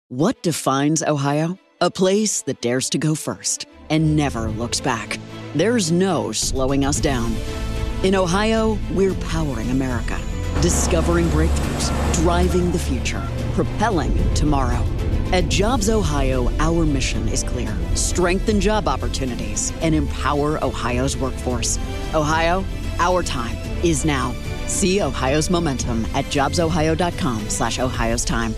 What defines Ohio? A place that dares to go first and never looks back. There's no slowing us down. In Ohio, we're powering America, discovering breakthroughs, driving the future, propelling tomorrow. At Jobs Ohio, our mission is clear: strengthen job opportunities and empower Ohio's workforce. Ohio, our time is now. See Ohio's momentum at jobsohio.com/Ohio's time.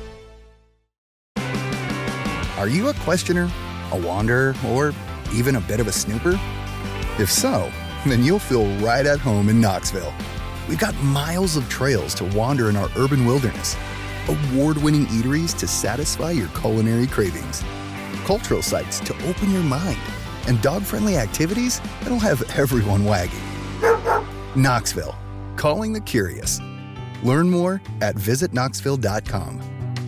Are you a questioner, a wanderer, or even a bit of a snooper? If so, then you'll feel right at home in Knoxville. We've got miles of trails to wander in our urban wilderness, award-winning eateries to satisfy your culinary cravings, cultural sites to open your mind, and dog-friendly activities that'll have everyone wagging. Knoxville, calling the curious. Learn more at visitknoxville.com.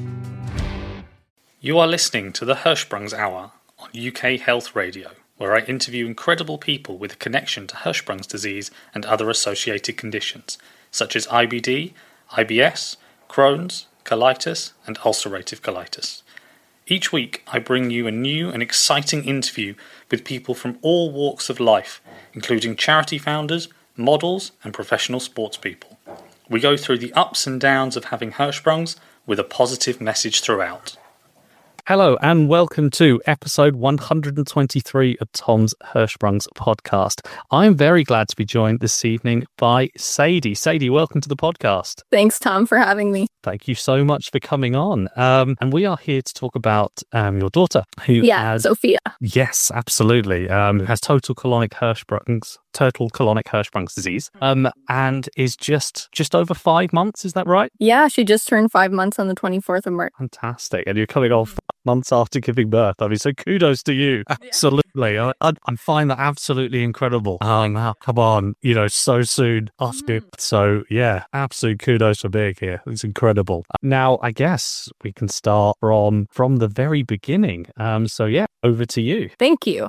You are listening to the Hirschsprung's Hour on UK Health Radio, where I interview incredible people with a connection to Hirschsprung's disease and other associated conditions, such as IBD, IBS, Crohn's, colitis, and ulcerative colitis. Each week, I bring you a new and exciting interview with people from all walks of life, including charity founders, models, and professional sports people. We go through the ups and downs of having Hirschsprungs with a positive message throughout. Hello and welcome to episode 123 of Tom's Hirschsprungs podcast. I'm very glad to be joined this evening by Sadie. Sadie, welcome to the podcast. Thanks, Tom, for having me. Thank you so much for coming on. And we are here to talk about your daughter, who has... Sophia. Yes, absolutely. Who has total colonic Hirschsprung's disease, and is just over 5 months. Is that right? Yeah, she just turned 5 months on the 24th of March. Fantastic. And you're coming off months after giving birth. I mean, so kudos to you. Absolutely. I find that absolutely incredible. Wow, come on, so soon after. So yeah, absolute kudos for being here. It's incredible. Now, I guess we can start from the very beginning. So yeah, over to you. Thank you.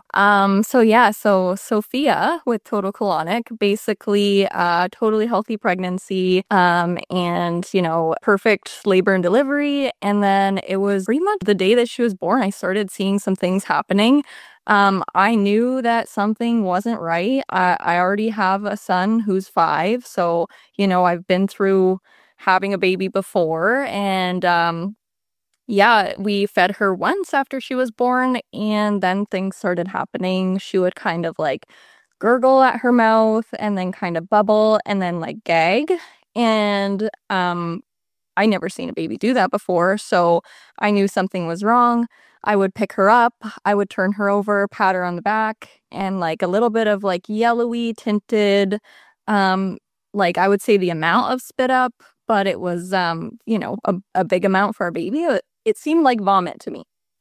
So Sophia with total colonic, basically totally healthy pregnancy, and perfect labor and delivery. And then it was pretty much the day that she was born, I started seeing some things happening. I knew that something wasn't right. I already have a son who's 5, so I've been through having a baby before, and we fed her once after she was born, and then things started happening. She would kind of like gurgle at her mouth and then kind of bubble and then like gag. And I never seen a baby do that before, so I knew something was wrong. I would pick her up, I would turn her over, pat her on the back, and like a little bit of like yellowy tinted, like I would say the amount of spit up, but it was, a big amount for a baby. It seemed like vomit to me.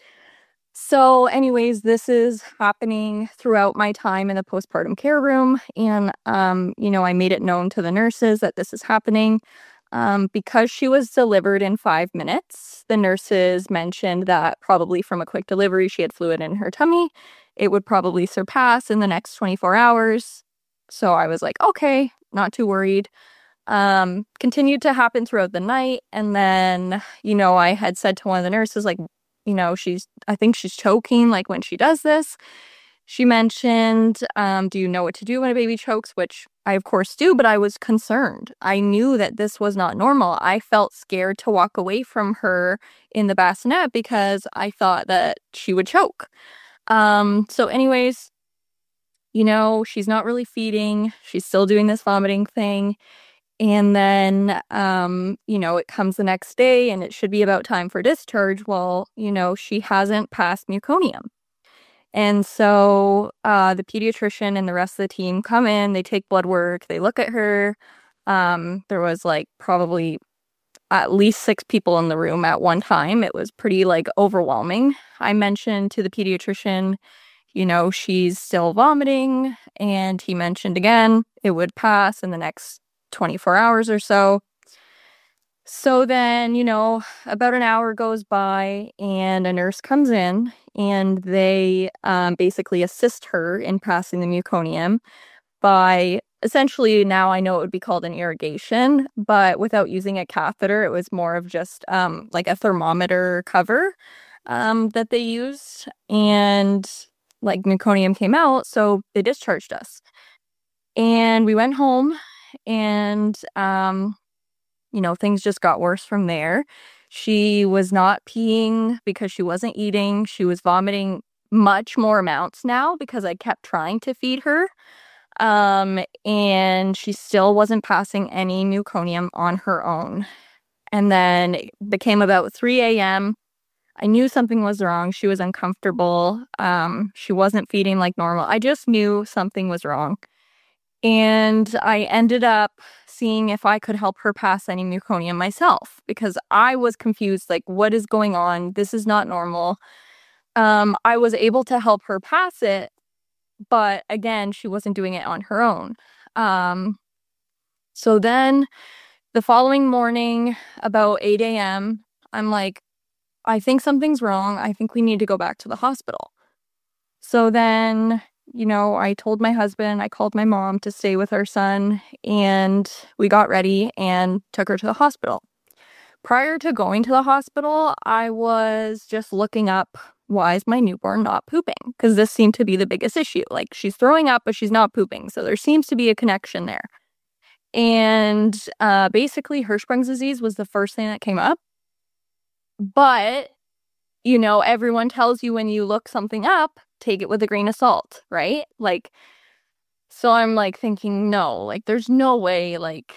So anyways, this is happening throughout my time in the postpartum care room. And, I made it known to the nurses that this is happening. Because she was delivered in 5 minutes, the nurses mentioned that probably from a quick delivery, she had fluid in her tummy. It would probably surpass in the next 24 hours. So I was like, okay, not too worried. Continued to happen throughout the night. And then, I had said to one of the nurses, like, I think she's choking, like when she does this. She mentioned, do you know what to do when a baby chokes? Which I, of course, do, but I was concerned. I knew that this was not normal. I felt scared to walk away from her in the bassinet because I thought that she would choke. So anyways, she's not really feeding. She's still doing this vomiting thing. And then, it comes the next day and it should be about time for discharge. Well, she hasn't passed meconium. And so the pediatrician and the rest of the team come in, they take blood work, they look at her. There was like probably at least 6 people in the room at one time. It was pretty like overwhelming. I mentioned to the pediatrician, she's still vomiting. And he mentioned again, it would pass in the next 24 hours or so. So then, about an hour goes by and a nurse comes in and they basically assist her in passing the meconium by essentially now I know it would be called an irrigation, but without using a catheter, it was more of just like a thermometer cover that they used. And like meconium came out, so they discharged us. And we went home and, things just got worse from there. She was not peeing because she wasn't eating. She was vomiting much more amounts now because I kept trying to feed her. And she still wasn't passing any meconium on her own. And then it became about 3 a.m. I knew something was wrong. She was uncomfortable. She wasn't feeding like normal. I just knew something was wrong. And I ended up seeing if I could help her pass any meconium myself because I was confused, like, what is going on? This is not normal. I was able to help her pass it, but again, she wasn't doing it on her own. So then the following morning, about 8 a.m., I'm like, I think something's wrong. I think we need to go back to the hospital. So then, I told my husband, I called my mom to stay with our son, and we got ready and took her to the hospital. Prior to going to the hospital, I was just looking up, why is my newborn not pooping? Because this seemed to be the biggest issue. Like, she's throwing up, but she's not pooping. So there seems to be a connection there. And basically, Hirschsprung's disease was the first thing that came up. But, everyone tells you when you look something up, take it with a grain of salt, right? Like, so I'm like thinking, no, like, there's no way, like,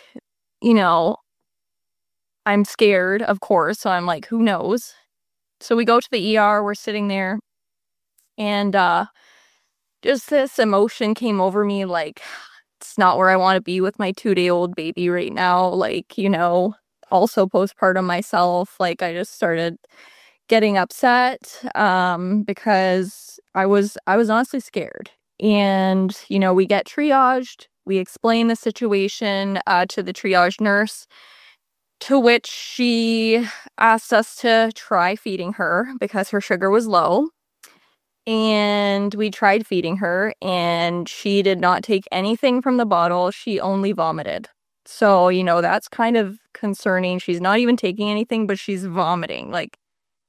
I'm scared, of course. So I'm like, who knows? So we go to the ER, we're sitting there, and just this emotion came over me, like, it's not where I want to be with my 2-day-old baby right now. Like, also postpartum myself. Like, I just started getting upset because I was honestly scared. And, we get triaged. We explain the situation to the triage nurse, to which she asked us to try feeding her because her sugar was low. And we tried feeding her, and she did not take anything from the bottle. She only vomited. So, that's kind of concerning. She's not even taking anything, but she's vomiting. Like,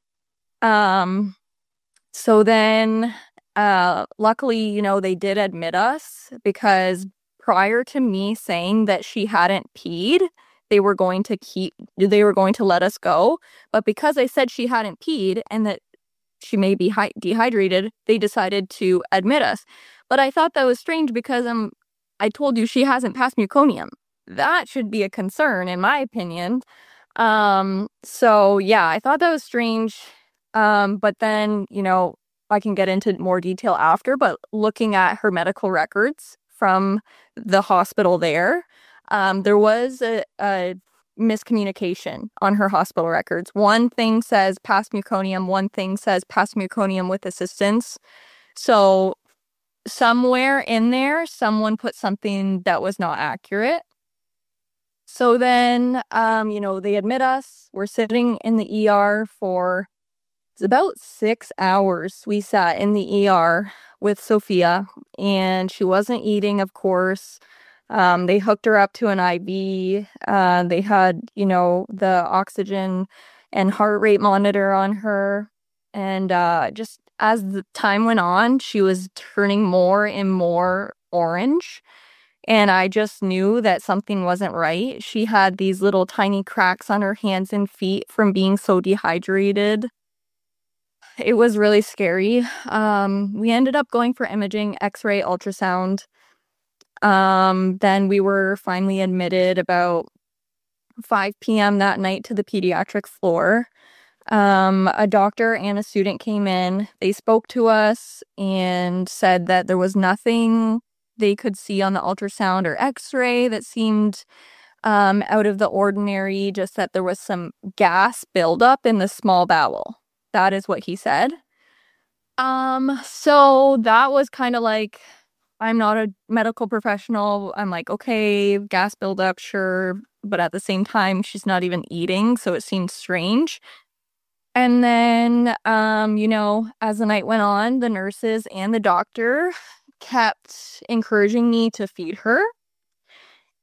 so then, luckily, they did admit us because prior to me saying that she hadn't peed, they were going to let us go. But because I said she hadn't peed and that she may be dehydrated, they decided to admit us. But I thought that was strange because I told you she hasn't passed meconium. That should be a concern, in my opinion. So yeah, I thought that was strange. But then, I can get into more detail after, but looking at her medical records from the hospital there was a miscommunication on her hospital records. One thing says past meconium, one thing says past meconium with assistance. So somewhere in there, someone put something that was not accurate. So then, they admit us. We're sitting in the ER for it's about 6 hours. We sat in the ER with Sophia, and she wasn't eating, of course. They hooked her up to an IV. They had, the oxygen and heart rate monitor on her. And just as the time went on, she was turning more and more orange. And I just knew that something wasn't right. She had these little tiny cracks on her hands and feet from being so dehydrated. It was really scary. We ended up going for imaging, X-ray, ultrasound. Then we were finally admitted about 5 p.m. that night to the pediatric floor. A doctor and a student came in. They spoke to us and said that there was nothing they could see on the ultrasound or X-ray that seemed out of the ordinary, just that there was some gas buildup in the small bowel. That is what he said. So that was kind of like, I'm not a medical professional. I'm like, okay, gas buildup, sure. But at the same time, she's not even eating, so it seemed strange. And then, as the night went on, the nurses and the doctor kept encouraging me to feed her.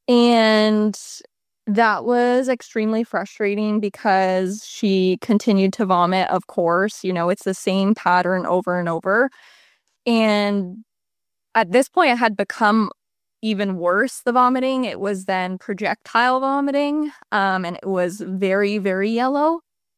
And that was extremely frustrating because she continued to vomit, of course. It's the same pattern over and over. And at this point, it had become even worse, the vomiting. It was then projectile vomiting, and it was very, very yellow.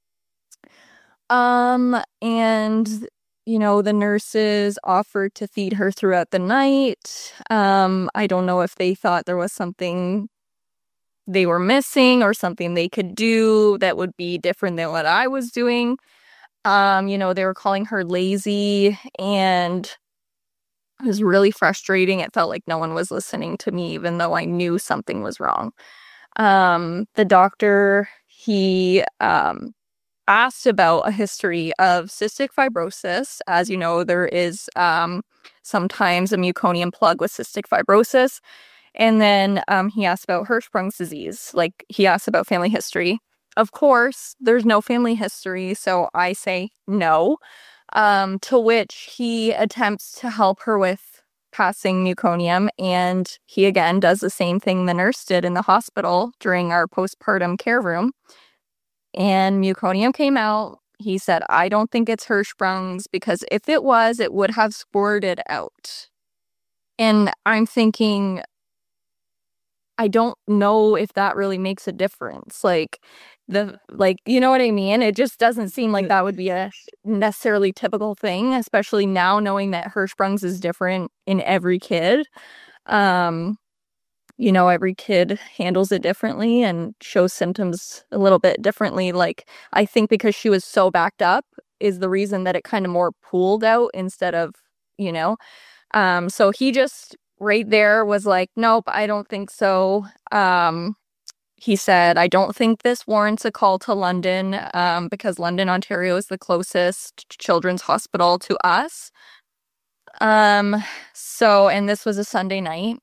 And the nurses offered to feed her throughout the night. I don't know if they thought there was something they were missing or something they could do that would be different than what I was doing. They were calling her lazy, and it was really frustrating. It felt like no one was listening to me, even though I knew something was wrong. The doctor, he asked about a history of cystic fibrosis. As you know, there is sometimes a meconium plug with cystic fibrosis. And then he asked about Hirschsprung's disease. Like, he asked about family history. Of course, there's no family history, so I say no. To which he attempts to help her with passing meconium, and he again does the same thing the nurse did in the hospital during our postpartum care room. And meconium came out. He said, I don't think it's Hirschsprung's, because if it was, it would have squirted out. And I'm thinking, I don't know if that really makes a difference. You know what I mean? It just doesn't seem like that would be a necessarily typical thing, especially now knowing that Hirschsprung's is different in every kid. Every kid handles it differently and shows symptoms a little bit differently. Like, I think because she was so backed up is the reason that it kind of more pooled out instead of, so he just right there was like, nope, I don't think so. He said, I don't think this warrants a call to London, because London, Ontario is the closest children's hospital to us. And this was a Sunday night.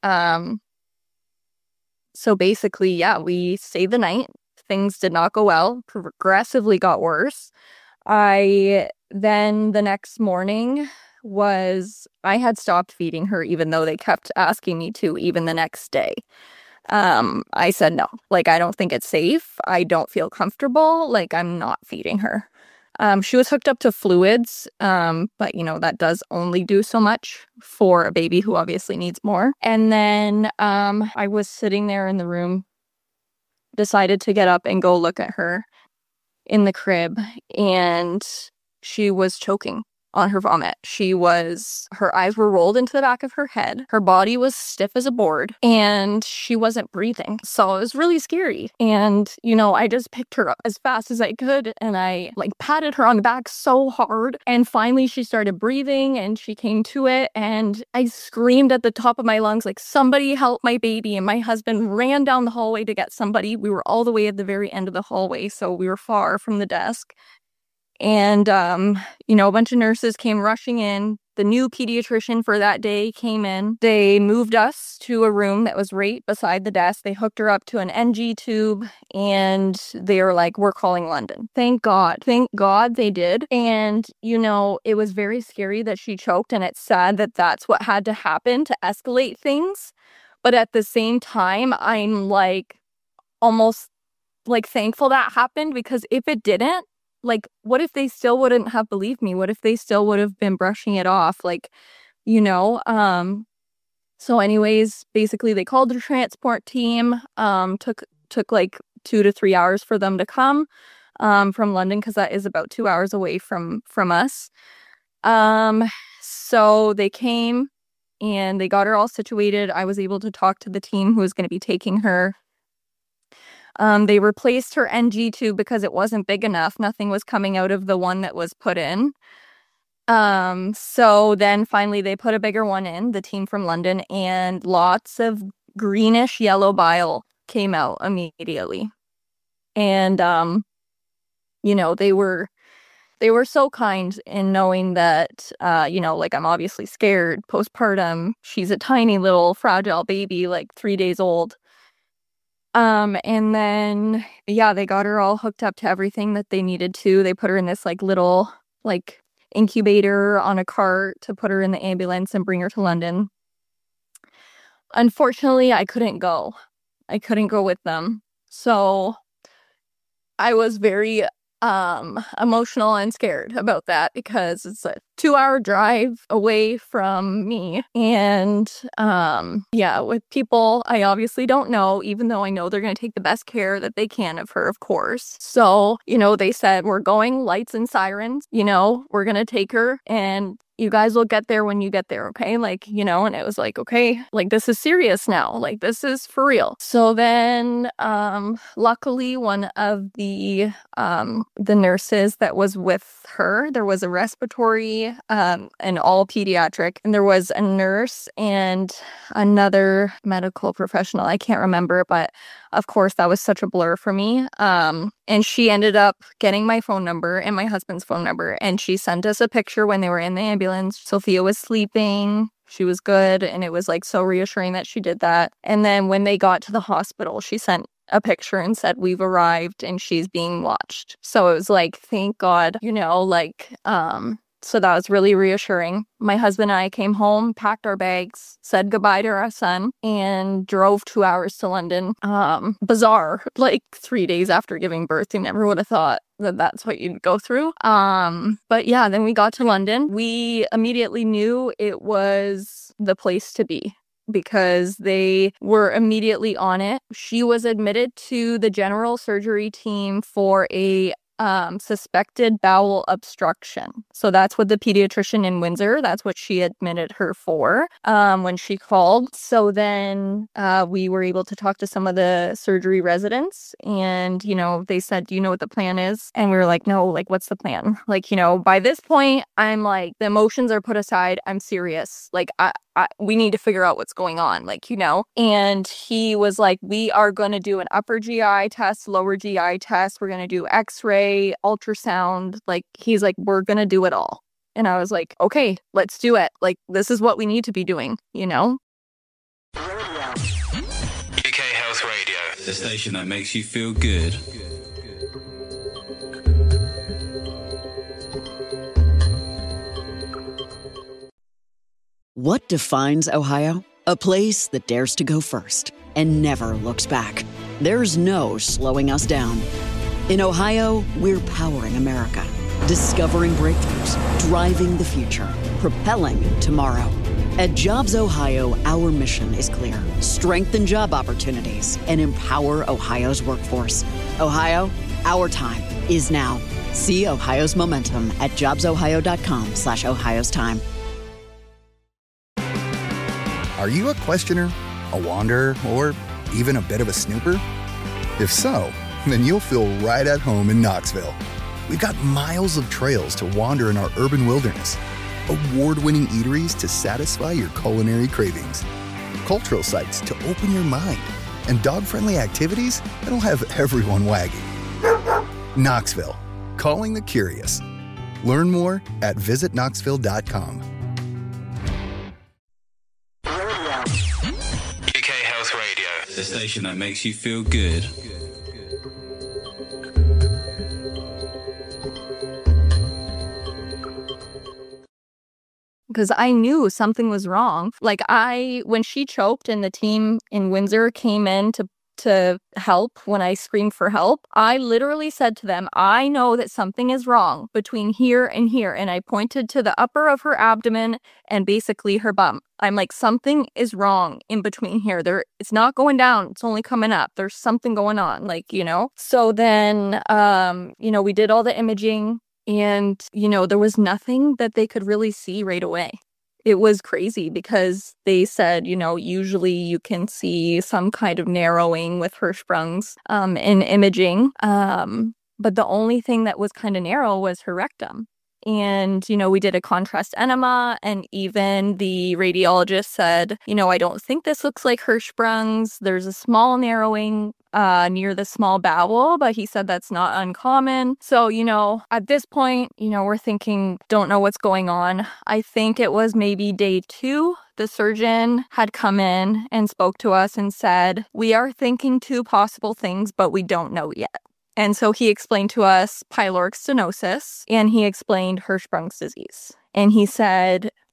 So basically, yeah, we stayed the night. Things did not go well, progressively got worse. Then the next morning I had stopped feeding her, even though they kept asking me to, even the next day. I said no, I don't think it's safe. I don't feel comfortable. I'm not feeding her. She was hooked up to fluids, but that does only do so much for a baby who obviously needs more. And then I was sitting there in the room, decided to get up and go look at her in the crib, and she was choking on her vomit. Her eyes were rolled into the back of her head. Her body was stiff as a board, and she wasn't breathing. So it was really scary. And, I just picked her up as fast as I could, and I patted her on the back so hard. And finally she started breathing, and she came to it, and I screamed at the top of my lungs, somebody help my baby. And my husband ran down the hallway to get somebody. We were all the way at the very end of the hallway, so we were far from the desk. And, a bunch of nurses came rushing in. The new pediatrician for that day came in. They moved us to a room that was right beside the desk. They hooked her up to an NG tube, and they were like, we're calling London. Thank God they did. And, it was very scary that she choked, and it's sad that that's what had to happen to escalate things. But at the same time, I'm almost thankful that happened, because if it didn't, what if they still wouldn't have believed me? What if they still would have been brushing it off? So anyways, basically they called the transport team, took 2 to 3 hours for them to come, from London, because that is about 2 hours away from us. So they came and they got her all situated. I was able to talk to the team who was going to be taking her. They replaced her NG tube because it wasn't big enough. Nothing was coming out of the one that was put in. So then finally they put a bigger one in, the team from London, and lots of greenish yellow bile came out immediately. And, they were so kind in knowing that, I'm obviously scared postpartum. She's a tiny little fragile baby, 3 days old. And then, yeah, they got her all hooked up to everything that they needed to. They put her in this little incubator on a cart to put her in the ambulance and bring her to London. unfortunately, I couldn't go. I couldn't go with them. So I was very emotional and scared about that because it's a 2-hour drive away from me. And with people I obviously don't know, even though I know they're going to take the best care that they can of her, of course. So, they said, we're going lights and sirens, we're going to take her and you guys will get there when you get there, okay? And it was like, okay, this is serious now. This is for real. So then, luckily, one of the nurses that was with her, there was a respiratory, and all pediatric, and there was a nurse and another medical professional. I can't remember, but of course, that was such a blur for me. And she ended up getting my phone number and my husband's phone number. And she sent us a picture when they were in the ambulance. Sophia was sleeping. She was good. And it was so reassuring that she did that. And then when they got to the hospital, she sent a picture and said, we've arrived and she's being watched. So it was thank God, so that was really reassuring. My husband and I came home, packed our bags, said goodbye to our son, and drove 2 hours to London. Bizarre, 3 days after giving birth. You never would have thought that that's what you'd go through. But yeah, then we got to London. We immediately knew it was the place to be, because they were immediately on it. She was admitted to the general surgery team for a suspected bowel obstruction. So that's what the pediatrician in Windsor, that's what she admitted her for when she called. So then we were able to talk to some of the surgery residents and, they said, do you know what the plan is? And we were like, no, what's the plan? By this point, I'm the emotions are put aside. I'm serious. We need to figure out what's going on, and he was like, we are going to do an upper GI test, lower GI test. We're going to do x-ray, ultrasound. He's like, we're going to do it all. And I was like, okay, let's do it. This is what we need to be doing, UK Health Radio, the station that makes you feel good. What defines Ohio? A place that dares to go first and never looks back. There's no slowing us down. In Ohio, we're powering America, discovering breakthroughs, driving the future, propelling tomorrow. At Jobs Ohio, our mission is clear: strengthen job opportunities and empower Ohio's workforce. Ohio, our time is now. See Ohio's momentum at jobsohio.com/Ohio's time. Are you a questioner, a wanderer, or even a bit of a snooper? If so, then you'll feel right at home in Knoxville. We've got miles of trails to wander in our urban wilderness, award-winning eateries to satisfy your culinary cravings, cultural sites to open your mind, and dog-friendly activities that'll have everyone wagging. Knoxville, calling the curious. Learn more at visitknoxville.com. UK Health Radio, the station that makes you feel good. Because I knew something was wrong. When she choked and the team in Windsor came in to help, when I screamed for help, I literally said to them, I know that something is wrong between here and here. And I pointed to the upper of her abdomen and basically her bum. I'm like, something is wrong in between here. It's not going down. It's only coming up. There's something going on, So then, we did all the imaging. And, there was nothing that they could really see right away. It was crazy because they said, usually you can see some kind of narrowing with Hirschsprung's in imaging. But the only thing that was kind of narrow was her rectum. And, we did a contrast enema, and even the radiologist said, I don't think this looks like Hirschsprung's. There's a small narrowing near the small bowel, but he said that's not uncommon. So, at this point, we're thinking, don't know what's going on. I think it was maybe day 2. The surgeon had come in and spoke to us and said, we are thinking 2 possible things, but we don't know yet. And so he explained to us pyloric stenosis, and he explained Hirschsprung's disease. And he said,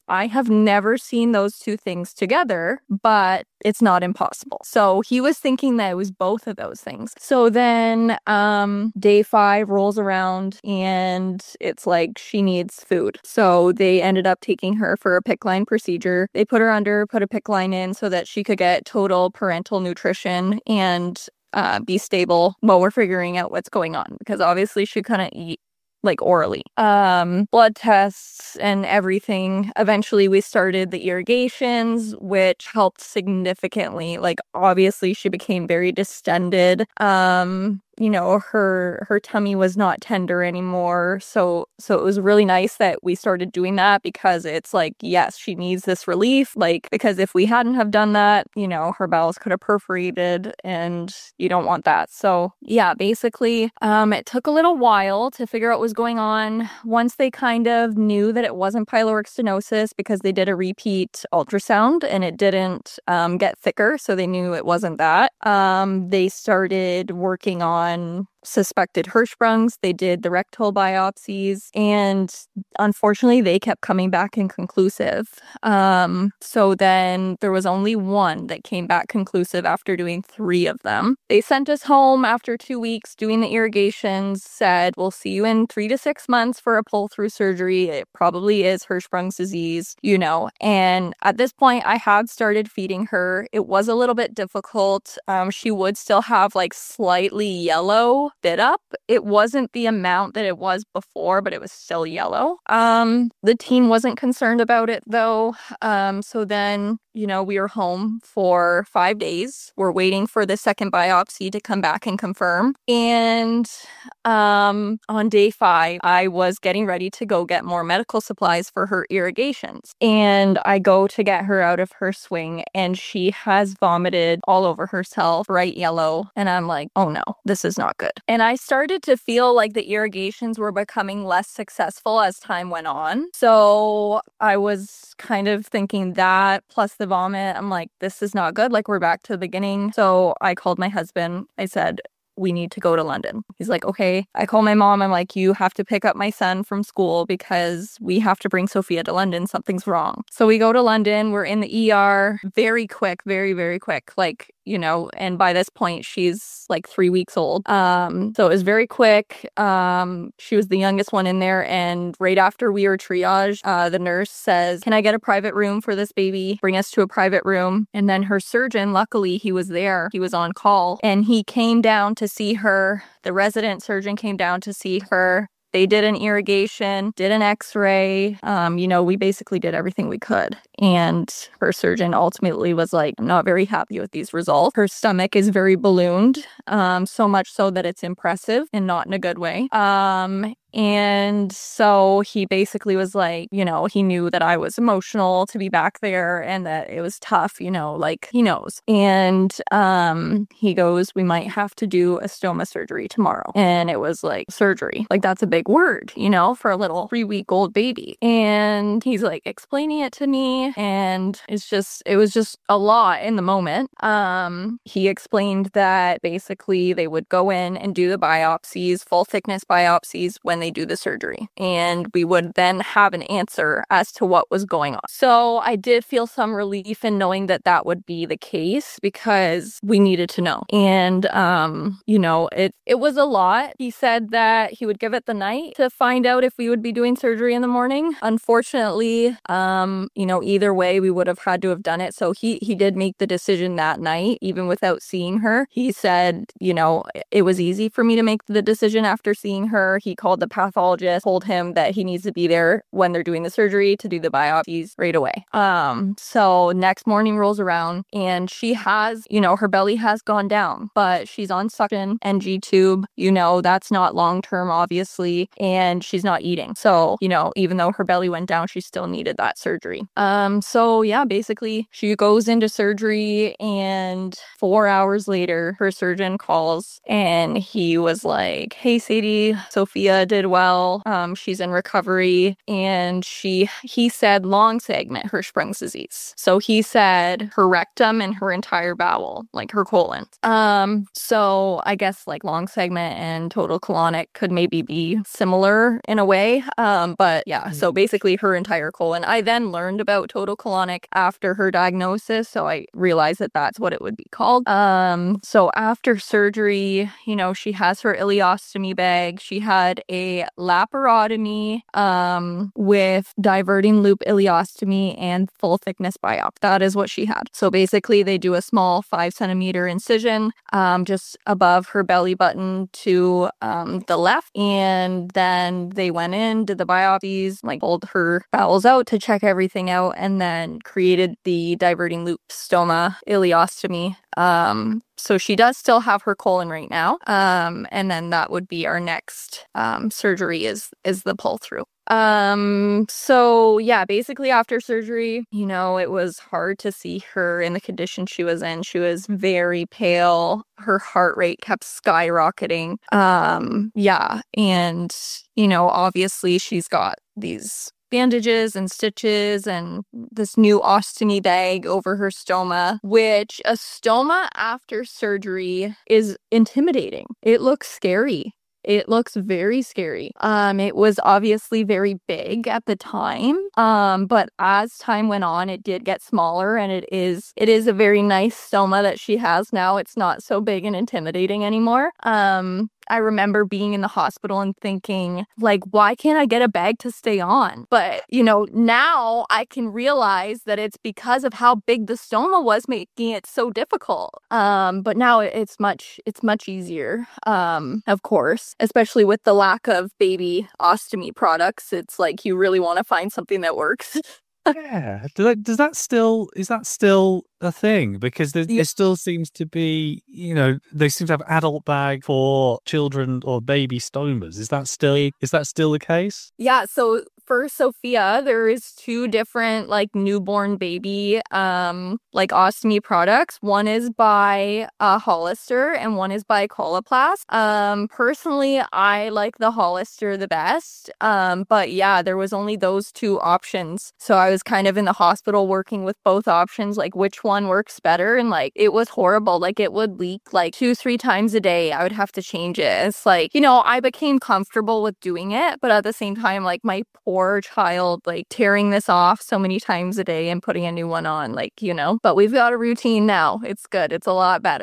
I have never seen those two things together, but it's not impossible. So he was thinking that it was both of those things. So then day 5 rolls around and it's like she needs food. So they ended up taking her for a PICC line procedure. They put her under, put a PICC line in so that she could get total parental nutrition and be stable while we're figuring out what's going on, because obviously she couldn't eat like orally. Blood tests and everything. Eventually we started the irrigations, which helped significantly. Like obviously she became very distended. You know, her tummy was not tender anymore. So it was really nice that we started doing that, because it's like, yes, she needs this relief. Like, because if we hadn't have done that, you know, her bowels could have perforated and you don't want that. So yeah, basically, it took a little while to figure out what was going on. Once they kind of knew that it wasn't pyloric stenosis, because they did a repeat ultrasound and it didn't get thicker. So they knew it wasn't that. They started working on suspected Hirschsprungs. They did the rectal biopsies, and unfortunately they kept coming back inconclusive. So then there was only one that came back conclusive after doing 3 of them. They sent us home after 2 weeks doing the irrigations, said, we'll see you in 3 to 6 months for a pull-through surgery. It probably is Hirschsprung's disease, you know. And at this point I had started feeding her. It was a little bit difficult. She would still have like slightly yellow bit up. It wasn't the amount that it was before, but it was still yellow. The team wasn't concerned about it though. So then, you know, we were home for 5 days. We're waiting for the second biopsy to come back and confirm. And on day 5, I was getting ready to go get more medical supplies for her irrigations. And I go to get her out of her swing and she has vomited all over herself, bright yellow. And I'm like, oh no, this is not good. And I started to feel like the irrigations were becoming less successful as time went on. So I was kind of thinking that plus the vomit, I'm like, this is not good. Like, we're back to the beginning. So I called my husband. I said, we need to go to London. He's like, okay. I call my mom. I'm like, you have to pick up my son from school because we have to bring Sophia to London. Something's wrong. So we go to London. We're in the ER very quick, very, very quick. Like, you know, and by this point, she's like 3 weeks old. So it was very quick. She was the youngest one in there. And right after we were triaged, the nurse says, can I get a private room for this baby? Bring us to a private room. And then her surgeon, luckily, he was there. He was on call and he came down to see her. The resident surgeon came down to see her. They did an irrigation, did an x-ray. You know, we basically did everything we could. And her surgeon ultimately was like, I'm not very happy with these results. Her stomach is very ballooned, so much so that it's impressive and not in a good way. And so he basically was like, you know, he knew that I was emotional to be back there and that it was tough, you know, like he knows. And he goes, we might have to do a stoma surgery tomorrow. And it was like, surgery, like that's a big word, you know, for a little 3-week-old baby. And he's like explaining it to me. And it was just a lot in the moment. He explained that basically they would go in and do the biopsies, full thickness biopsies when they do the surgery. And we would then have an answer as to what was going on. So I did feel some relief in knowing that that would be the case because we needed to know. And, you know, it was a lot. He said that he would give it the night to find out if we would be doing surgery in the morning. Unfortunately, you know, either way, we would have had to have done it. So he did make the decision that night, even without seeing her. He said, you know, it was easy for me to make the decision after seeing her. He called the pathologist, told him that he needs to be there when they're doing the surgery to do the biopsies right away. So next morning rolls around and she has, you know, her belly has gone down, but she's on suction, NG tube, you know, that's not long-term, obviously, and she's not eating. So, you know, even though her belly went down, she still needed that surgery. So yeah, basically she goes into surgery and 4 hours later, her surgeon calls and he was like, hey, Sadie, Sophia did did well. She's in recovery, and he said long segment Hirschsprung's disease. So he said her rectum and her entire bowel, like her colon. So I guess like long segment and total colonic could maybe be similar in a way. But yeah, so basically her entire colon. I then learned about total colonic after her diagnosis, so I realized that that's what it would be called. So after surgery, she has her ileostomy bag. She had a laparotomy with diverting loop ileostomy and full thickness biopsy. That is what she had. So basically they do a small 5-centimeter incision just above her belly button to the left, and then they went in, did the biopsies, like pulled her bowels out to check everything out, and then created the diverting loop stoma ileostomy. So she does still have her colon right now. And then that would be our next surgery is the pull through. So yeah, basically after surgery, it was hard to see her in the condition she was in. She was very pale. Her heart rate kept skyrocketing. Yeah. And, obviously she's got these bandages and stitches and this new ostomy bag over her stoma, which a stoma after surgery is intimidating. It looks scary. It looks very scary. It was obviously very big at the time. But as time went on, it did get smaller, and it is a very nice stoma that she has now. It's not so big and intimidating anymore. I remember being in the hospital and thinking, like, why can't I get a bag to stay on? But, now I can realize that it's because of how big the stoma was making it so difficult. But now it's much easier, of course, especially with the lack of baby ostomy products. It's like you really want to find something that works. Yeah. Is that still a thing? Because there still seems to be, they seem to have adult bag for children or baby stomas. Is that still the case? Yeah. So for Sophia, there is 2 different like newborn baby like ostomy products. One is by Hollister and one is by Coloplast. Personally, I like the Hollister the best. But yeah, there was only those 2 options. So I was kind of in the hospital working with both options, like which one works better, and like it was horrible. Like it would leak like 2-3 times a day. I would have to change it. It's like, I became comfortable with doing it, but at the same time, like my poor child, like tearing this off so many times a day and putting a new one on, like, but we've got a routine now. It's good. It's a lot better.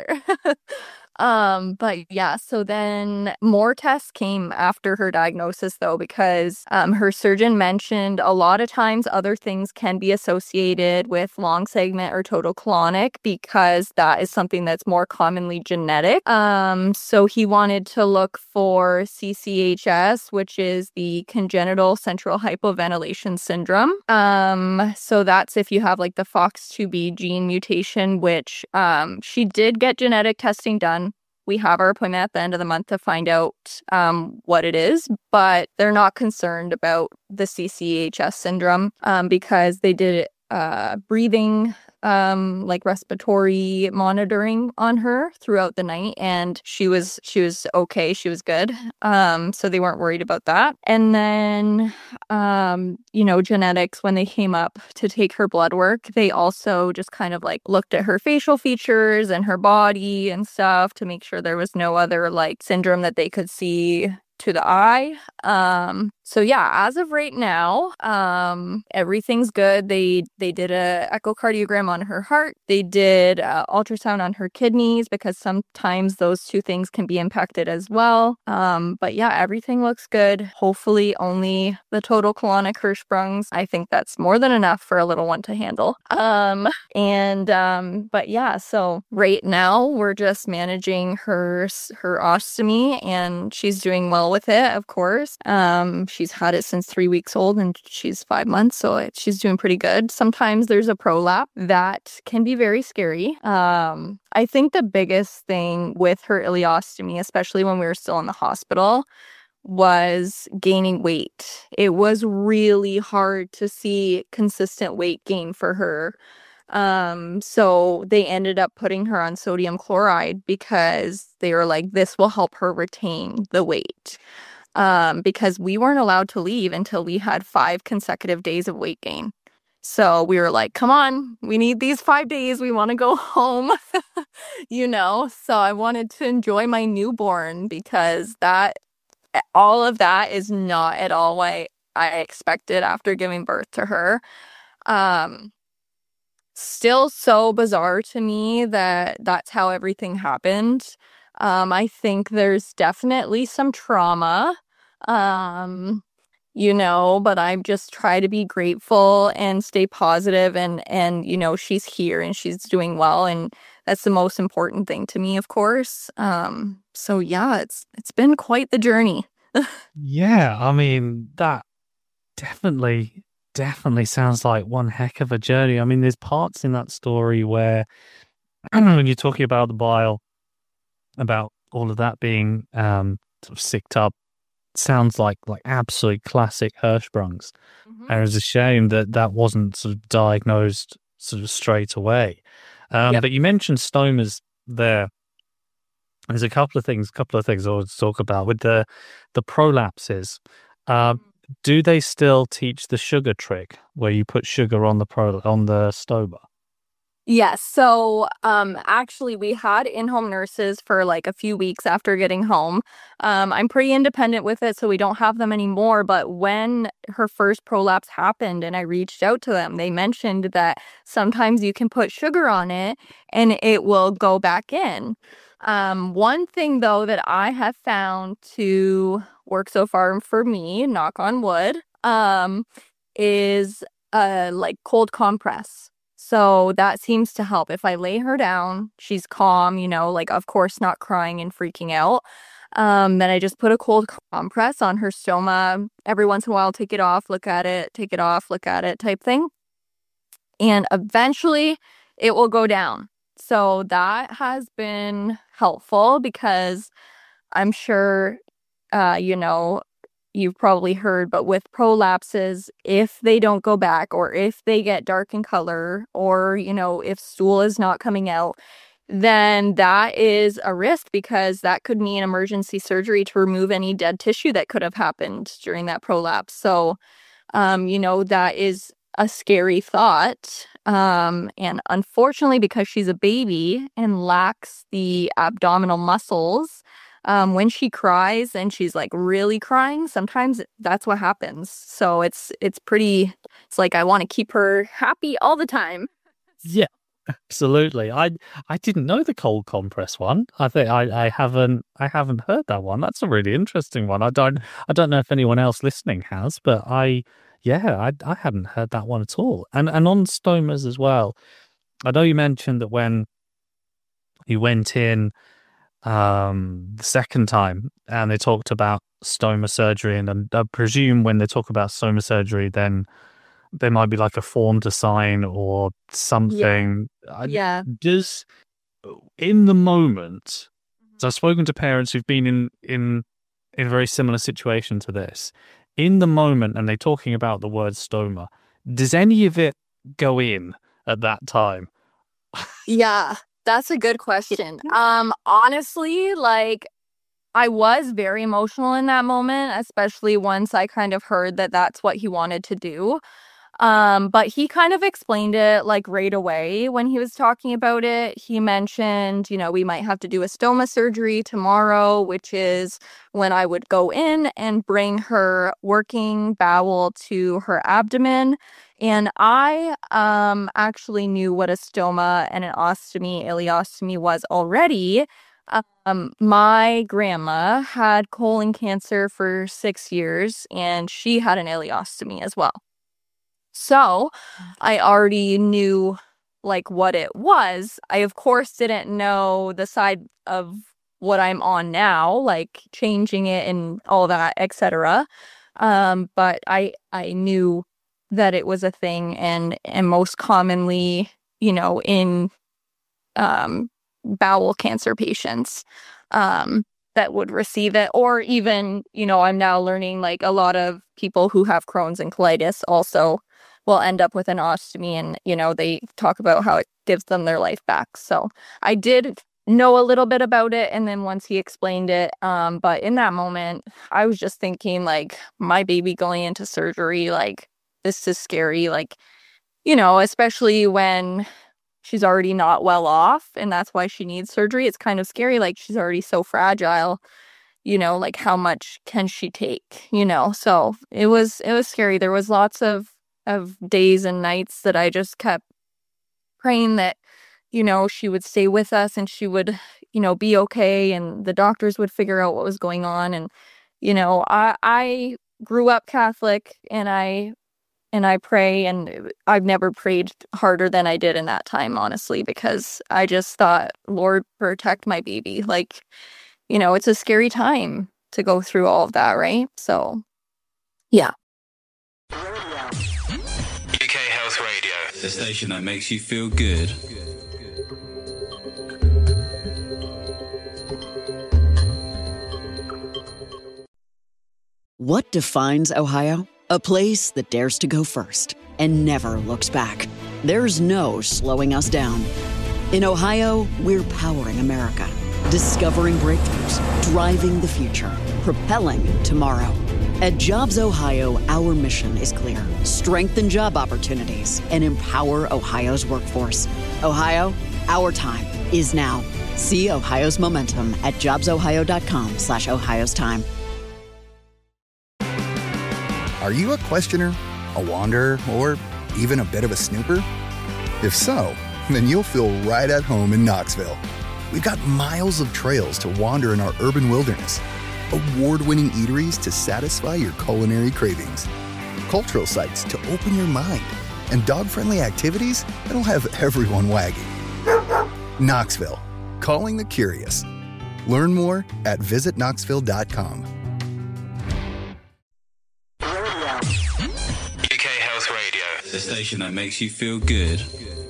But yeah, so then more tests came after her diagnosis though, because her surgeon mentioned a lot of times other things can be associated with long segment or total colonic because that is something that's more commonly genetic. So he wanted to look for CCHS, which is the congenital central hypoventilation syndrome. So that's if you have like the FOX2B gene mutation, which she did get genetic testing done. We have our appointment at the end of the month to find out what it is, but they're not concerned about the CCHS syndrome because they did breathing, like respiratory monitoring on her throughout the night, and she was okay. She was good. So they weren't worried about that. And then, genetics, when they came up to take her blood work, they also just kind of like looked at her facial features and her body and stuff to make sure there was no other like syndrome that they could see to the eye. So yeah, as of right now, everything's good. They did a echocardiogram on her heart. They did ultrasound on her kidneys because sometimes those 2 things can be impacted as well. But yeah, everything looks good. Hopefully only the total colonic Hirschsprung's. I think that's more than enough for a little one to handle. But yeah, so right now we're just managing her ostomy, and she's doing well with it, of course. She's had it since 3 weeks old and she's 5 months, so she's doing pretty good. Sometimes there's a prolapse that can be very scary. I think the biggest thing with her ileostomy, especially when we were still in the hospital, was gaining weight. It was really hard to see consistent weight gain for her. So they ended up putting her on sodium chloride because they were like, this will help her retain the weight. because we weren't allowed to leave until we had 5 consecutive days of weight gain. So we were like, come on, we need these 5 days. We want to go home, So I wanted to enjoy my newborn because all of that is not at all what I expected after giving birth to her. Still so bizarre to me that that's how everything happened. I think there's definitely some trauma, but I just try to be grateful and stay positive and she's here and she's doing well. And that's the most important thing to me, of course. So yeah, it's been quite the journey. Yeah, I mean, that definitely sounds like one heck of a journey. I mean, there's parts in that story where when you're talking about the bile, about all of that being sort of sicked up, sounds like absolute classic Hirschsprung's. And it's a shame that wasn't sort of diagnosed sort of straight away. Yep. But you mentioned stomas there. There's a couple of things I want to talk about with the prolapses. Do they still teach the sugar trick where you put sugar on the stoma? Yes. So actually, we had in-home nurses for like a few weeks after getting home. I'm pretty independent with it, so we don't have them anymore. But when her first prolapse happened and I reached out to them, they mentioned that sometimes you can put sugar on it and it will go back in. One thing, though, that I have found to work so far for me, knock on wood, is like cold compress. So that seems to help. If I lay her down, she's calm, of course not crying and freaking out. Then I just put a cold compress on her stoma. Every once in a while, take it off, look at it, take it off, look at it type thing. And eventually it will go down. So that has been helpful because I'm sure, you've probably heard, but with prolapses, if they don't go back or if they get dark in color or, if stool is not coming out, then that is a risk because that could mean emergency surgery to remove any dead tissue that could have happened during that prolapse. So, that is a scary thought. And unfortunately, because she's a baby and lacks the abdominal muscles, when she cries and she's like really crying, sometimes that's what happens. So it's like I want to keep her happy all the time. Yeah, absolutely. I didn't know the cold compress one. I think I haven't heard that one. That's a really interesting one. I don't know if anyone else listening has, but I hadn't heard that one at all. And on stomas as well. I know you mentioned that when you went in the second time and they talked about stoma surgery, and I presume when they talk about stoma surgery, then there might be like a form to sign or something. Yeah. Does in the moment, so I've spoken to parents who've been in a very similar situation to this. In the moment, and they're talking about the word stoma, does any of it go in at that time? Yeah, that's a good question. Honestly, I was very emotional in that moment, especially once I kind of heard that that's what he wanted to do. But he kind of explained it right away when he was talking about it. He mentioned, we might have to do a stoma surgery tomorrow, which is when I would go in and bring her working bowel to her abdomen. And I actually knew what a stoma and an ostomy, ileostomy was already. My grandma had colon cancer for 6 years, and she had an ileostomy as well. So I already knew what it was. I, of course, didn't know the side of what I'm on now, changing it and all that, etc. But I knew that it was a thing, and most commonly, in bowel cancer patients that would receive it, or even, I'm now learning a lot of people who have Crohn's and colitis also will end up with an ostomy, and they talk about how it gives them their life back. So I did know a little bit about it, and then once he explained it, but in that moment, I was just thinking, like, my baby going into surgery, like, this is scary, like, especially when she's already not well off, and that's why she needs surgery. It's kind of scary, like, she's already so fragile, like, how much can she take, So it was scary. There was lots of days and nights that I just kept praying that, she would stay with us and she would, be okay, and the doctors would figure out what was going on. And, I grew up Catholic, and I pray, and I've never prayed harder than I did in that time, honestly, because I just thought, Lord, protect my baby. Like, it's a scary time to go through all of that, right? So, yeah. UK Health Radio, the station that makes you feel good. What defines Ohio? A place that dares to go first and never looks back. There's no slowing us down. In Ohio, we're powering America, discovering breakthroughs, driving the future, propelling tomorrow. At Jobs Ohio, our mission is clear: strengthen job opportunities and empower Ohio's workforce. Ohio, our time is now. See Ohio's momentum at jobsohio.com/Ohio's time. Are you a questioner, a wanderer, or even a bit of a snooper? If so, then you'll feel right at home in Knoxville. We've got miles of trails to wander in our urban wilderness, award-winning eateries to satisfy your culinary cravings, cultural sites to open your mind, and dog-friendly activities that'll have everyone wagging. Knoxville, calling the curious. Learn more at visitknoxville.com. UK Health Radio, the station that makes you feel good.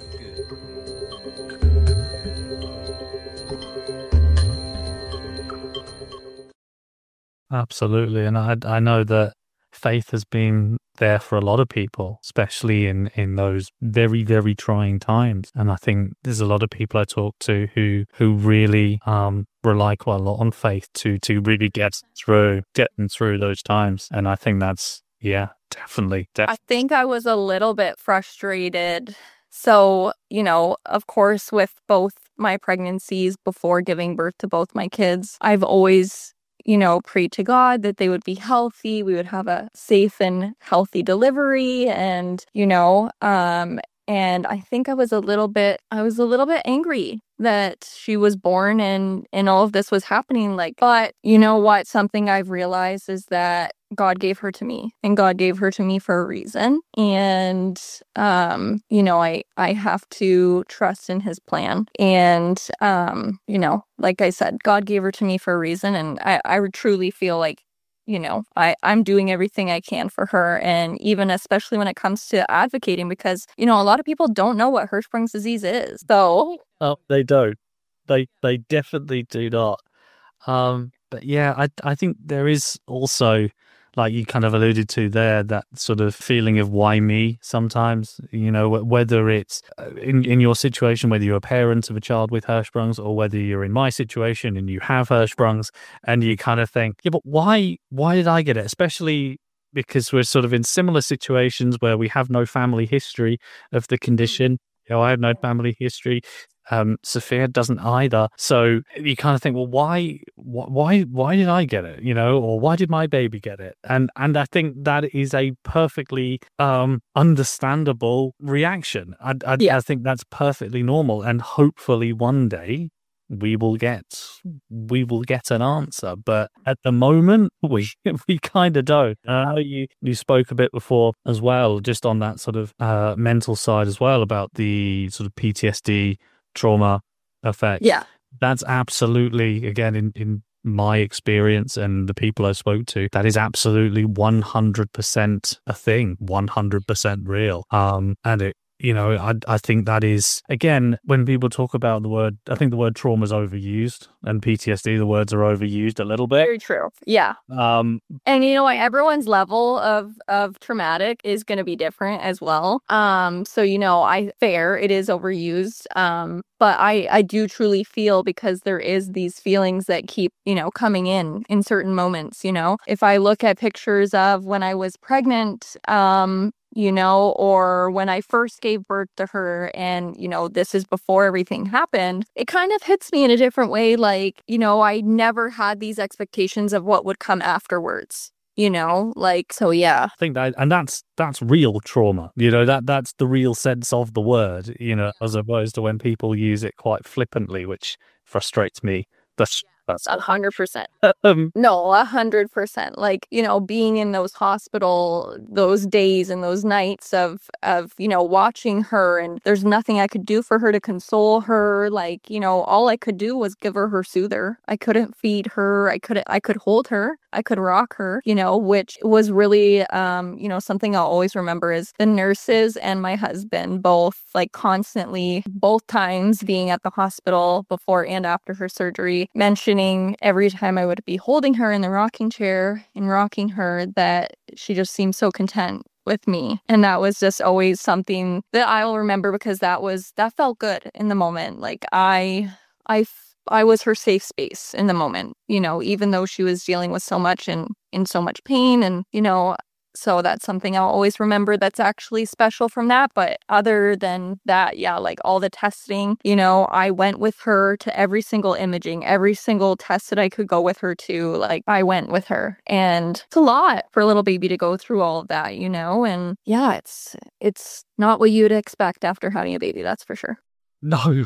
Absolutely. And I know that faith has been there for a lot of people, especially in those very, very trying times. And I think there's a lot of people I talk to who really rely quite a lot on faith to really get them through those times. And I think that's, yeah, definitely. I think I was a little bit frustrated. So, of course, with both my pregnancies before giving birth to both my kids, I've always prayed to God that they would be healthy, we would have a safe and healthy delivery, and, and I think I was a little bit angry that she was born and all of this was happening. But you know what? Something I've realized is that God gave her to me, and God gave her to me for a reason. And, I have to trust in his plan. And, like I said, God gave her to me for a reason. And I truly feel like, I'm doing everything I can for her. And even especially when it comes to advocating, because, a lot of people don't know what Hirschsprung's disease is. So. Oh, they don't. They definitely do not. But yeah, I think there is also, like you kind of alluded to there, that sort of feeling of why me sometimes, whether it's in your situation, whether you're a parent of a child with Hirschsprung's, or whether you're in my situation and you have Hirschsprung's, and you kind of think, yeah, but why did I get it? Especially because we're sort of in similar situations where we have no family history of the condition. I have no family history. Sophia doesn't either. So you kind of think, well, why did I get it? Or why did my baby get it? And I think that is a perfectly understandable reaction. I think that's perfectly normal, and hopefully one day we will get an answer. But at the moment, we kind of don't. I know you spoke a bit before as well, just on that sort of mental side as well, about the sort of PTSD trauma effect. Yeah. That's absolutely, again, in my experience and the people I spoke to, that is absolutely 100% a thing, 100% real. And I think that is, again, when people talk about the word, I think the word trauma is overused, and PTSD, the words are overused a little bit. Very true. Yeah. And everyone's level of traumatic is going to be different as well. So, it is overused. But I do truly feel, because there is these feelings that keep, coming in certain moments, If I look at pictures of when I was pregnant, or when I first gave birth to her and, this is before everything happened, it kind of hits me in a different way. Like, I never had these expectations of what would come afterwards. So yeah. I think that's real trauma, that's the real sense of the word, as opposed to when people use it quite flippantly, which frustrates me. That's 100%. No, 100%. Like, being in those hospital, those days and those nights of, watching her, and there's nothing I could do for her to console her. Like, all I could do was give her soother. I couldn't feed her. I could hold her. I could rock her, which was really, something I'll always remember is the nurses and my husband both, like, constantly, both times being at the hospital before and after her surgery, mentioning every time I would be holding her in the rocking chair and rocking her that she just seemed so content with me. And that was just always something that I will remember, because that felt good in the moment. Like I was her safe space in the moment, even though she was dealing with so much and in so much pain. And, so that's something I'll always remember that's actually special from that. But other than that, yeah, like all the testing, I went with her to every single imaging, every single test that I could go with her to. Like, I went with her. And it's a lot for a little baby to go through all of that, And yeah, it's not what you'd expect after having a baby, that's for sure. No.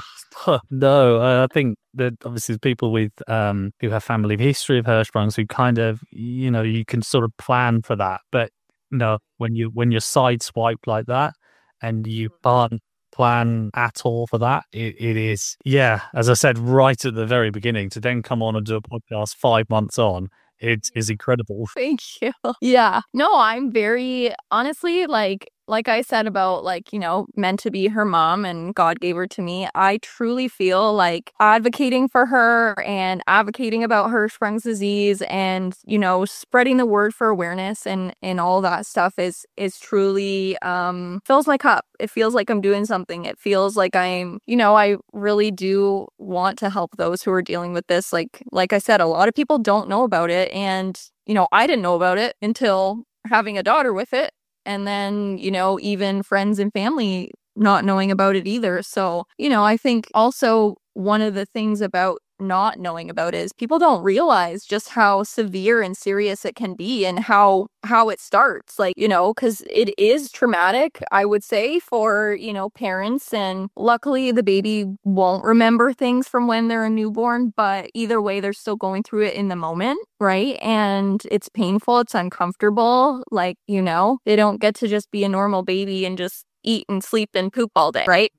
I think that obviously people with who have family history of Hirschsprung's, who kind of, you can sort of plan for that. But no, when you're sideswiped like that and you can't plan at all for that, it is, yeah, as I said right at the very beginning, to then come on and do a podcast 5 months on, it is incredible. Thank you. Yeah. No, I'm very, honestly, like I said about, meant to be her mom and God gave her to me. I truly feel like advocating for her and advocating about Hirschsprung's disease and, spreading the word for awareness and all that stuff is truly, fills my cup. It feels like I'm doing something. It feels like I'm, I really do want to help those who are dealing with this. Like I said, a lot of people don't know about it. And, I didn't know about it until having a daughter with it. And then, even friends and family not knowing about it either. So, I think also one of the things about not knowing about it is people don't realize just how severe and serious it can be and how it starts, because it is traumatic, I would say, for, parents. And luckily the baby won't remember things from when they're a newborn, but either way, they're still going through it in the moment. Right. And it's painful. It's uncomfortable. They don't get to just be a normal baby and just eat and sleep and poop all day. Right.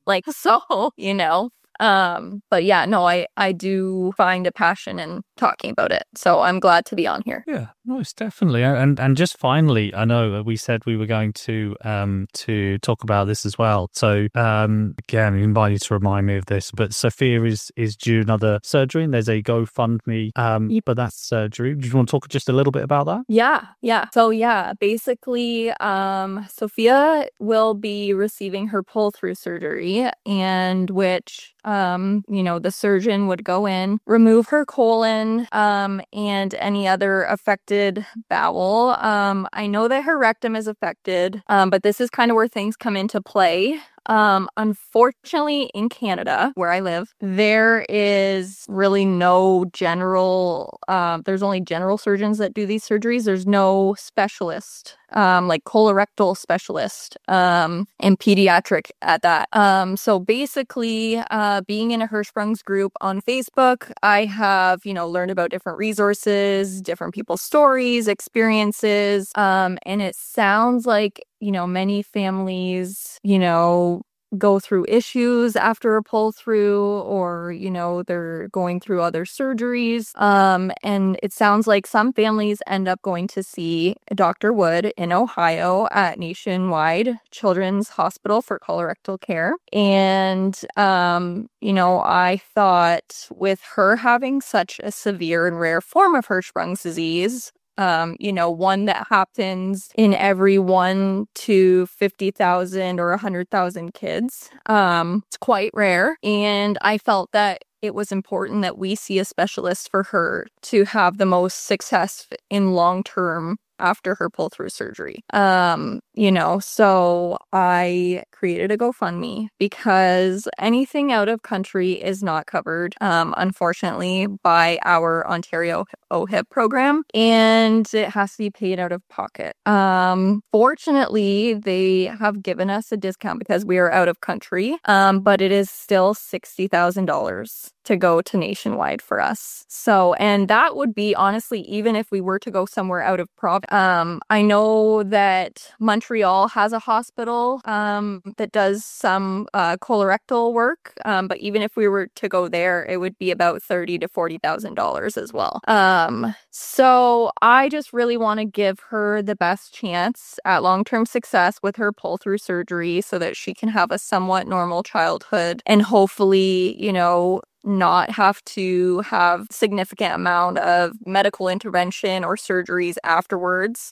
But yeah, no, I do find a passion in talking about it. So I'm glad to be on here. Yeah, most definitely. And just finally, I know we said we were going to talk about this as well. So again, I invite you to remind me of this, but Sophia is due another surgery and there's a GoFundMe for that surgery. Do you want to talk just a little bit about that? Yeah. So yeah, basically, Sophia will be receiving her pull-through surgery, and which the surgeon would go in, remove her colon, and any other affected bowel. I know that her rectum is affected, but this is kind of where things come into play. Unfortunately, in Canada, where I live, there is really no general, there's only general surgeons that do these surgeries. There's no specialist, like colorectal specialist, and pediatric at that. So basically, being in a Hirschsprung's group on Facebook, I have, learned about different resources, different people's stories, experiences, and it sounds like, many families, go through issues after a pull through, or, they're going through other surgeries. And it sounds like some families end up going to see Dr. Wood in Ohio at Nationwide Children's Hospital for colorectal care. And, I thought with her having such a severe and rare form of Hirschsprung's disease, one that happens in every 1 to 50,000 or 100,000 kids. It's quite rare. And I felt that it was important that we see a specialist for her to have the most success in long term after her pull-through surgery. So I created a GoFundMe because anything out of country is not covered, unfortunately, by our Ontario OHIP program, and it has to be paid out of pocket. Fortunately, they have given us a discount because we are out of country, but it is still $60,000 to go to Nationwide for us. So, and that would be honestly, even if we were to go somewhere out of province. I know that Montreal has a hospital that does some colorectal work, but even if we were to go there, it would be about $30,000 to $40,000 as well. So I just really want to give her the best chance at long-term success with her pull-through surgery so that she can have a somewhat normal childhood and hopefully, not have to have significant amount of medical intervention or surgeries afterwards.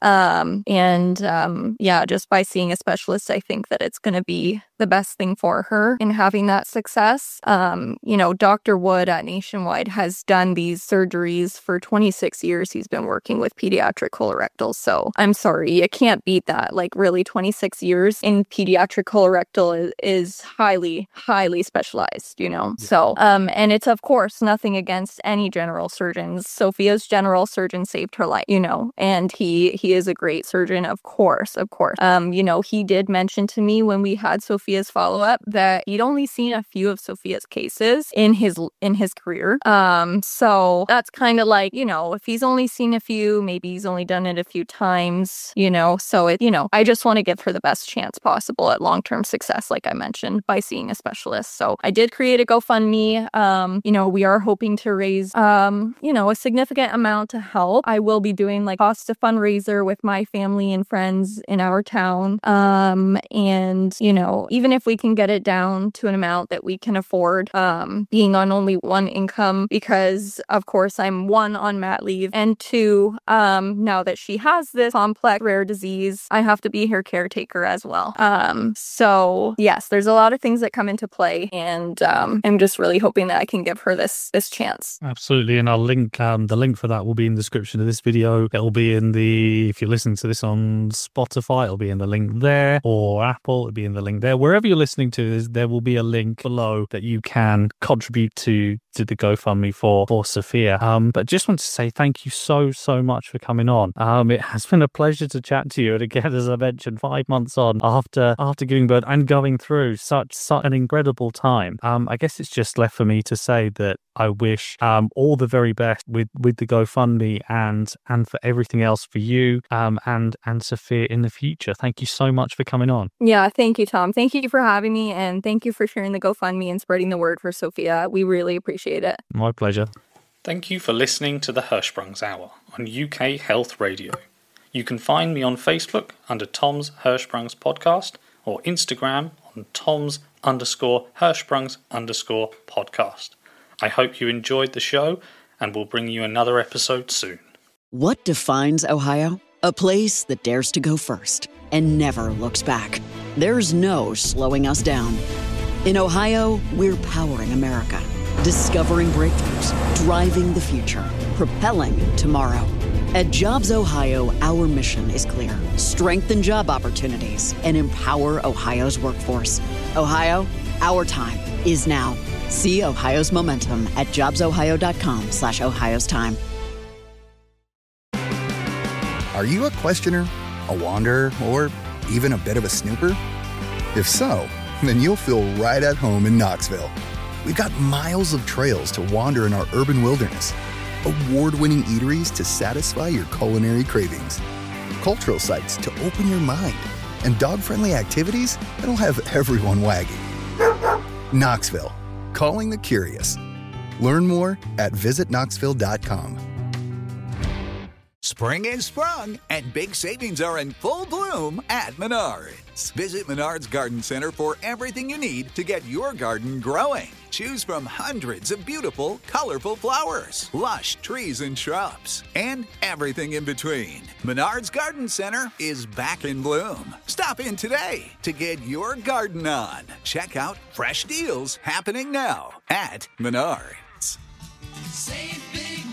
Just by seeing a specialist, I think that it's going to be the best thing for her in having that success. Dr. Wood at Nationwide has done these surgeries for 26 years. He's been working with pediatric colorectal. So I'm sorry, you can't beat that. Like really 26 years in pediatric colorectal is highly, highly specialized, Yeah. So, and it's of course nothing against any general surgeons. Sophia's general surgeon saved her life, and he is a great surgeon, of course. He did mention to me when we had Sophia's follow-up that he'd only seen a few of Sophia's cases in his career. So that's kind of like, if he's only seen a few, maybe he's only done it a few times, so I just want to give her the best chance possible at long-term success, like I mentioned, by seeing a specialist. So I did create a GoFundMe. We are hoping to raise, a significant amount to help. I will be doing like cost a fundraiser with my family and friends in our town. Even if we can get it down to an amount that we can afford, being on only one income, because of course I'm 1 on mat leave, and 2, now that she has this complex rare disease, I have to be her caretaker as well. So yes, there's a lot of things that come into play, and I'm just really hoping that I can give her this chance. Absolutely, and I'll link the link for that will be in the description of this video. It'll be if you're listening to this on Spotify, it'll be in the link there, or Apple, it'll be in the link there. Wherever you're listening to this, there will be a link below that you can contribute to the GoFundMe for Sophia. But just want to say thank you so much for coming on. It has been a pleasure to chat to you. And again, as I mentioned, 5 months on after giving birth and going through such an incredible time. I guess it's just left for me to say that I wish all the very best with the GoFundMe and for everything else for you and Sophia in the future. Thank you so much for coming on. Yeah, thank you, Tom. Thank you for having me, and thank you for sharing the GoFundMe and spreading the word for Sophia. We really appreciate it. My pleasure. Thank you for listening to the Hirschsprungs Hour on UK Health Radio. You can find me on Facebook under Tom's Hirschsprungs Podcast or Instagram on Toms_Hirschsprungs_podcast. I hope you enjoyed the show, and we'll bring you another episode soon. What defines Ohio? A place that dares to go first and never looks back. There's no slowing us down. In Ohio, we're powering America, discovering breakthroughs, driving the future, propelling tomorrow. At Jobs Ohio, our mission is clear: strengthen job opportunities and empower Ohio's workforce. Ohio, our time is now. See Ohio's momentum at jobsohio.com/Ohio's time. Are you a questioner, a wanderer, or even a bit of a snooper? If so, then you'll feel right at home in Knoxville. We've got miles of trails to wander in our urban wilderness, award-winning eateries to satisfy your culinary cravings, cultural sites to open your mind, and dog-friendly activities that'll have everyone wagging. Knoxville, calling the curious. Learn more at visitknoxville.com. Spring is sprung, and big savings are in full bloom at Menards. Visit Menards Garden Center for everything you need to get your garden growing. Choose from hundreds of beautiful, colorful flowers, lush trees and shrubs, and everything in between. Menards Garden Center is back in bloom. Stop in today to get your garden on. Check out fresh deals happening now at Menards. Save big